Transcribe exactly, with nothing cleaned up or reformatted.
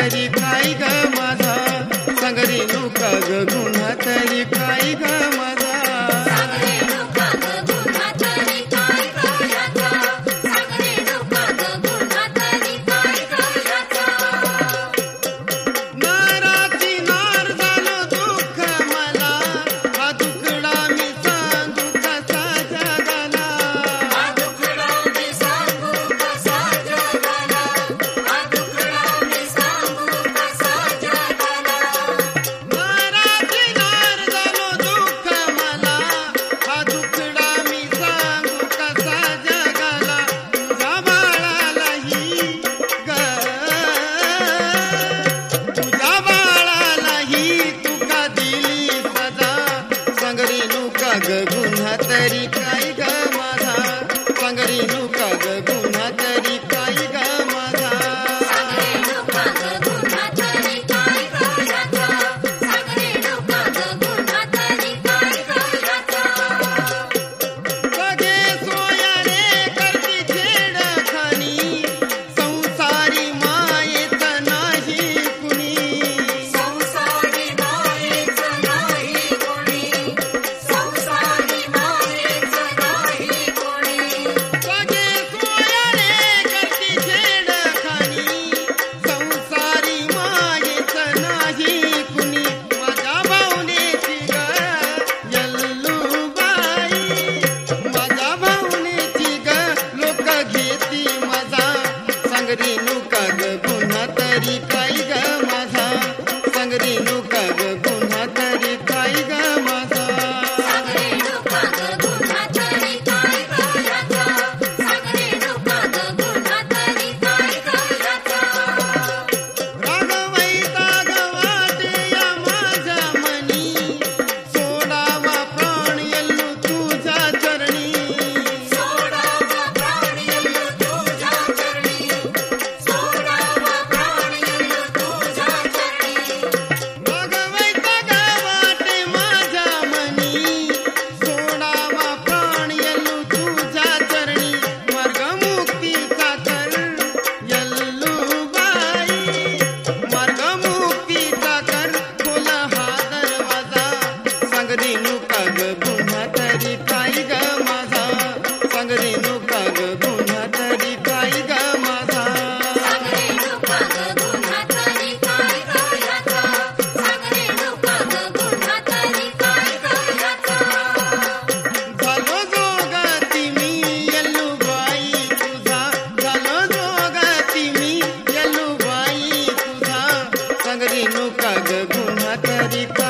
तरी काय ग माझा सांगरी नुका ग गुन्हा तरी काय ग माझा गुन्हा तरी काय ग माझा सांगरी नुका ग गुन्हा तरी काय ग माझा सगळे सोयारे करती छेडखानी संसारी मायेत नाही कुणी सांगरी नुका ग गुन्हा तरी काय ग माझा सांगरी नुका ग गुन्हा तरी काय ग माझा रागवैता ग वाटे या माझ्या मनी सोडावा प्राण येल्लू तुझ्या चरणी सांगरी नुका ग गुन्हा तरी काय ग माझा सांगरी नुका ग गुन्हा तरी काय ग माझा झालो जोगती मी येल्लू बाई तुझा झालो जोगती मी येल्लू बाई तुझा सांगरी नुका ग गुन्हा तरी